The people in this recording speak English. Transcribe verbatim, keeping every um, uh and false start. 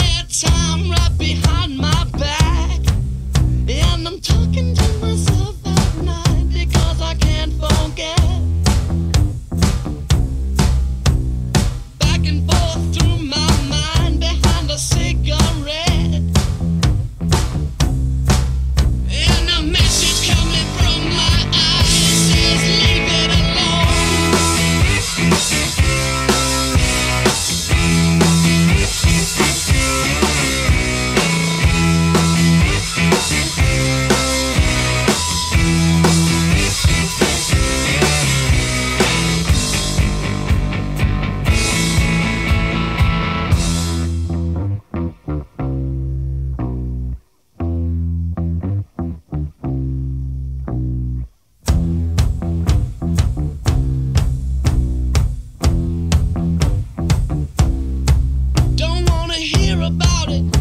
time right behind my back, and I'm talking to myself at night because I can't forget. Back and forth through my mind behind a cigarette, and a message coming from my eyes says leave it alone. Don't wanna hear about it.